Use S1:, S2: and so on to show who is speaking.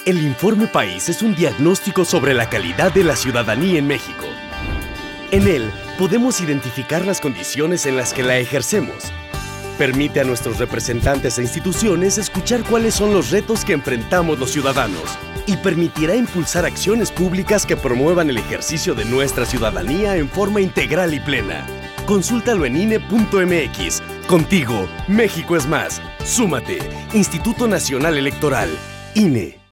S1: El Informe País es un diagnóstico sobre la calidad de la ciudadanía en México. En él podemos identificar las condiciones en las que la ejercemos. Permite a nuestros representantes e instituciones escuchar cuáles son los retos que enfrentamos los ciudadanos y permitirá impulsar acciones públicas que promuevan el ejercicio de nuestra ciudadanía en forma integral y plena. Consúltalo en INE.mx. Contigo, México es más. Súmate. Instituto Nacional Electoral. INE.